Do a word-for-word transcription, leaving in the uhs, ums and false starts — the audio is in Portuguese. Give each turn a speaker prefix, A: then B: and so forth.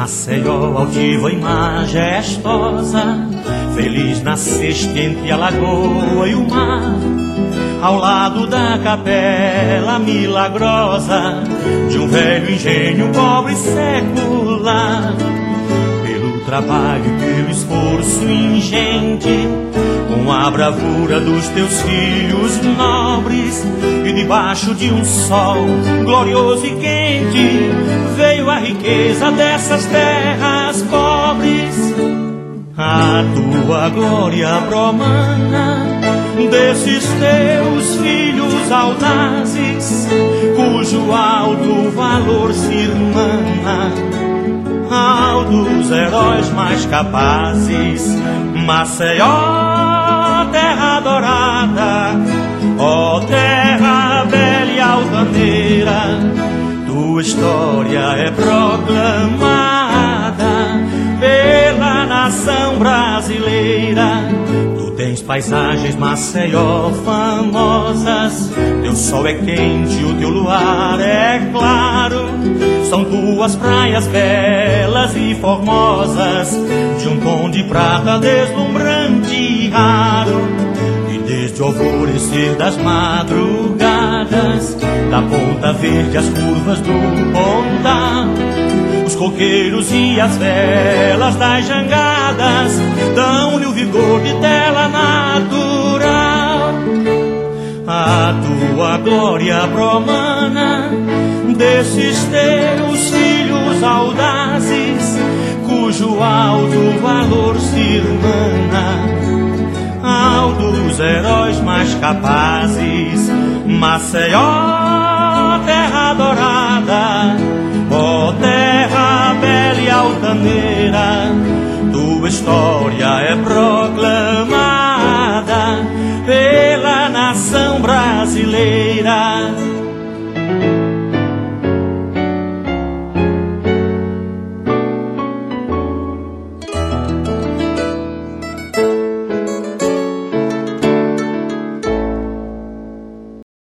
A: Maceió, altiva e majestosa, feliz nasceste entre a lagoa e o mar, ao lado da capela milagrosa de um velho engenho pobre e secular. Pelo trabalho e pelo esforço ingente, com a bravura dos teus filhos nobres, e debaixo de um sol glorioso e quente, veio a riqueza dessas terras pobres. A tua glória promana desses teus filhos audazes, cujo alto valor se irmana ao dos heróis mais capazes. Maceió, terra dourada, ó terra bela e altaneira, tua história é proclamada pela nação brasileira. Tu tens paisagens, Maceió, famosas, teu sol é quente, o teu luar é claro, são tuas praias belas e formosas, de um tom de prata deslumbrante e raro. E desde o alvorecer das madrugadas, da Ponta Verde às curvas do Ponta, os coqueiros e as velas das jangadas dão-lhe o vigor de tela natural. A tua glória promana desses teus filhos audazes, cujo alto valor se irmana ao dos heróis mais capazes. Maceió, terra dourada, ó terra bela e altaneira, tua história é proclamada